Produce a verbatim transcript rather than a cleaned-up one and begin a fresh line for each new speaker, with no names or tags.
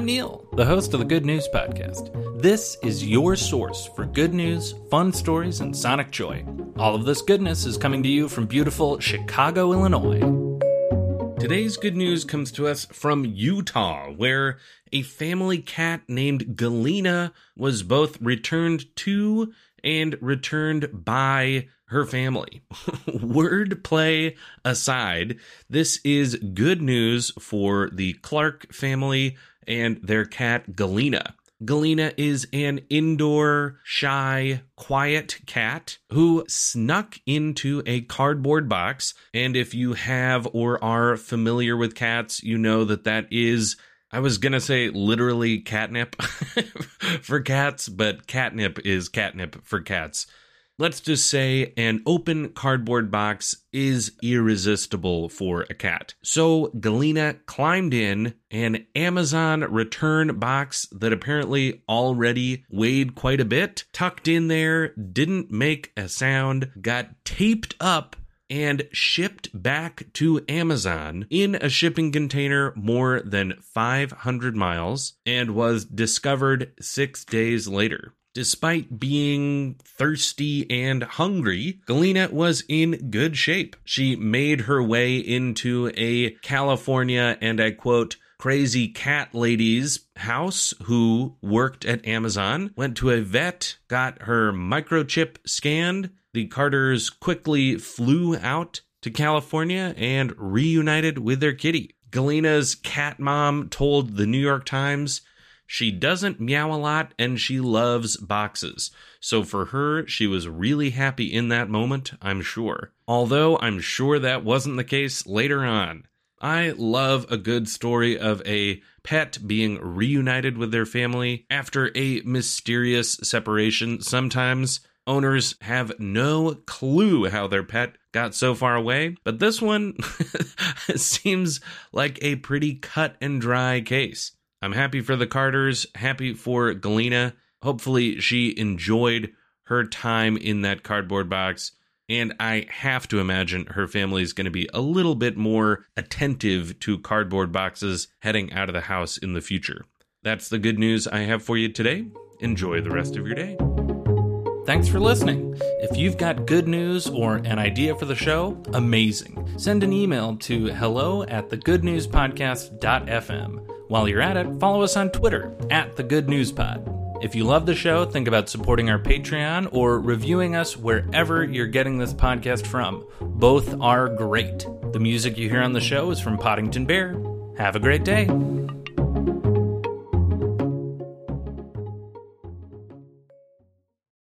Neil, the host of the Good News Podcast. This is your source for good news, fun stories, and sonic joy. All of this goodness is coming to you from beautiful Chicago, Illinois. Today's good news comes to us from Utah, where a family cat named Galena was both returned to and returned by her family. Wordplay aside, this is good news for the Clark family and their cat Galena. Galena is an indoor, shy, quiet cat who snuck into a cardboard box. And if you have or are familiar with cats, you know that that is, I was going to say literally catnip for cats, but catnip is catnip for cats. Let's just say an open cardboard box is irresistible for a cat. So Galena climbed in an Amazon return box that apparently already weighed quite a bit, tucked in there, didn't make a sound, got taped up, and shipped back to Amazon in a shipping container more than five hundred miles, and was discovered six days later. Despite being thirsty and hungry, Galena was in good shape. She made her way into a California, and I quote, crazy cat lady's house who worked at Amazon, went to a vet, got her microchip scanned. The Carters quickly flew out to California and reunited with their kitty. Galena's cat mom told the New York Times she doesn't meow a lot and she loves boxes. So for her, she was really happy in that moment, I'm sure. Although I'm sure that wasn't the case later on. I love a good story of a pet being reunited with their family after a mysterious separation. Sometimes owners have no clue how their pet got so far away, but this one seems like a pretty cut and dry case. I'm happy for the Carters, happy for Galena. Hopefully she enjoyed her time in that cardboard box, and I have to imagine her family is going to be a little bit more attentive to cardboard boxes heading out of the house in the future. That's the good news I have for you today. Enjoy the rest of your day. Thanks for listening. If you've got good news or an idea for the show, amazing. Send an email to hello at the good news podcast dot f m. While you're at it, follow us on Twitter, at The Good News Pod. If you love the show, think about supporting our Patreon or reviewing us wherever you're getting this podcast from. Both are great. The music you hear on the show is from Poddington Bear. Have a great day.